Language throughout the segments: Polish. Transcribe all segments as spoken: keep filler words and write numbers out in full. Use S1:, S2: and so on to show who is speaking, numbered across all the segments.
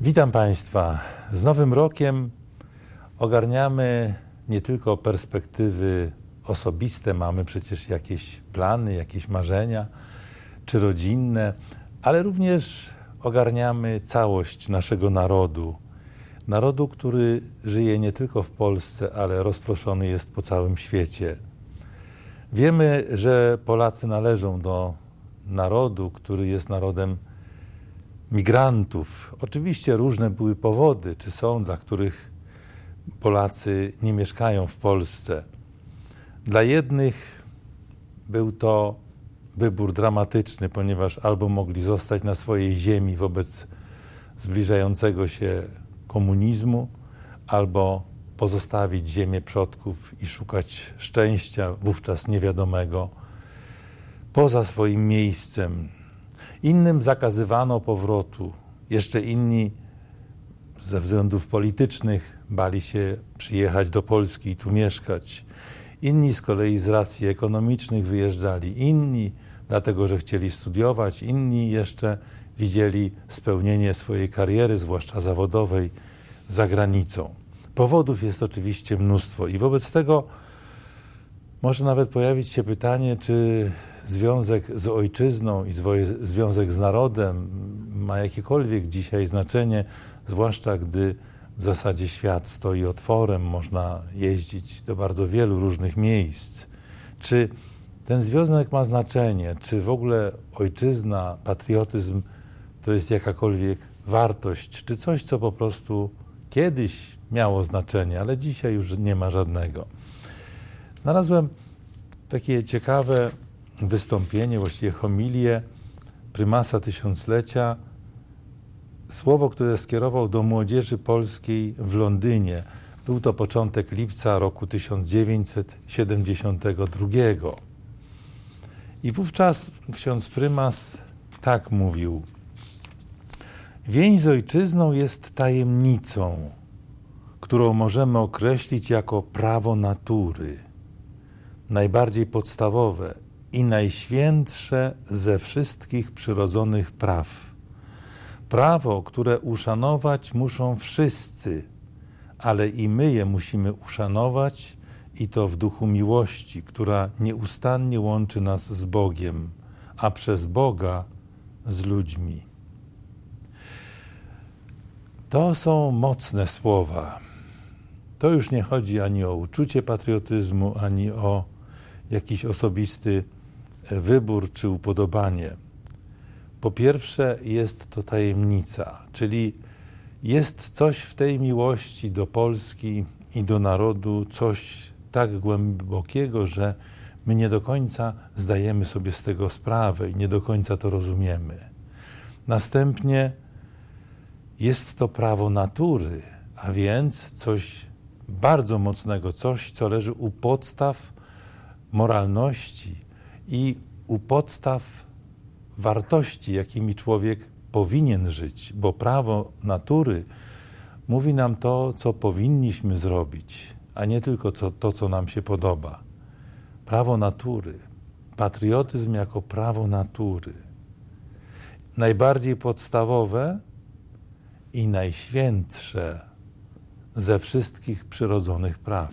S1: Witam Państwa. Z Nowym Rokiem ogarniamy nie tylko perspektywy osobiste, mamy przecież jakieś plany, jakieś marzenia, czy rodzinne, ale również ogarniamy całość naszego narodu. Narodu, który żyje nie tylko w Polsce, ale rozproszony jest po całym świecie. Wiemy, że Polacy należą do narodu, który jest narodem migrantów. Oczywiście różne były powody, czy są, dla których Polacy nie mieszkają w Polsce. Dla jednych był to wybór dramatyczny, ponieważ albo mogli zostać na swojej ziemi wobec zbliżającego się komunizmu, albo pozostawić ziemię przodków i szukać szczęścia, wówczas niewiadomego, poza swoim miejscem. Innym zakazywano powrotu. Jeszcze inni ze względów politycznych bali się przyjechać do Polski i tu mieszkać. Inni z kolei z racji ekonomicznych wyjeżdżali. Inni dlatego, że chcieli studiować. Inni jeszcze widzieli spełnienie swojej kariery, zwłaszcza zawodowej, za granicą. Powodów jest oczywiście mnóstwo i wobec tego może nawet pojawić się pytanie, czy związek z ojczyzną i związek z narodem ma jakiekolwiek dzisiaj znaczenie, zwłaszcza gdy w zasadzie świat stoi otworem, można jeździć do bardzo wielu różnych miejsc. Czy ten związek ma znaczenie? Czy w ogóle ojczyzna, patriotyzm to jest jakakolwiek wartość? Czy coś, co po prostu kiedyś miało znaczenie, ale dzisiaj już nie ma żadnego? Znalazłem takie ciekawe wystąpienie, właściwie homilię prymasa tysiąclecia, słowo, które skierował do młodzieży polskiej w Londynie. Był to początek lipca roku tysiąc dziewięćset siedemdziesiątego drugiego. I wówczas ksiądz prymas tak mówił: więź z ojczyzną jest tajemnicą, którą możemy określić jako prawo natury, najbardziej podstawowe i najświętsze ze wszystkich przyrodzonych praw. Prawo, które uszanować muszą wszyscy, ale i my je musimy uszanować, i to w duchu miłości, która nieustannie łączy nas z Bogiem, a przez Boga z ludźmi. To są mocne słowa. To już nie chodzi ani o uczucie patriotyzmu, ani o jakiś osobisty wybór czy upodobanie. Po pierwsze, jest to tajemnica, czyli jest coś w tej miłości do Polski i do narodu, coś tak głębokiego, że my nie do końca zdajemy sobie z tego sprawę i nie do końca to rozumiemy. Następnie jest to prawo natury, a więc coś bardzo mocnego, coś, co leży u podstaw moralności i u podstaw wartości, jakimi człowiek powinien żyć, bo prawo natury mówi nam to, co powinniśmy zrobić, a nie tylko to, to co nam się podoba. Prawo natury, patriotyzm jako prawo natury, najbardziej podstawowe i najświętsze ze wszystkich przyrodzonych praw.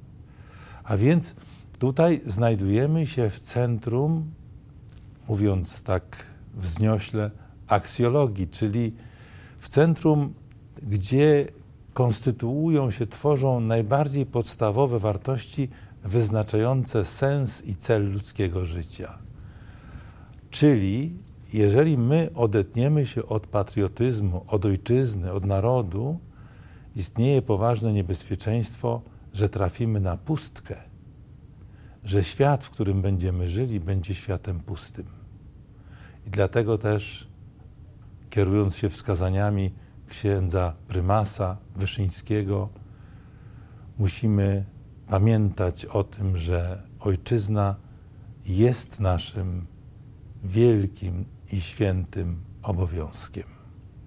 S1: A więc tutaj znajdujemy się w centrum, mówiąc tak wzniośle, aksjologii, czyli w centrum, gdzie konstytuują się, tworzą najbardziej podstawowe wartości wyznaczające sens i cel ludzkiego życia. Czyli jeżeli my odetniemy się od patriotyzmu, od ojczyzny, od narodu, istnieje poważne niebezpieczeństwo, że trafimy na pustkę, że świat, w którym będziemy żyli, będzie światem pustym. I dlatego też, kierując się wskazaniami księdza prymasa Wyszyńskiego, musimy pamiętać o tym, że ojczyzna jest naszym wielkim i świętym obowiązkiem.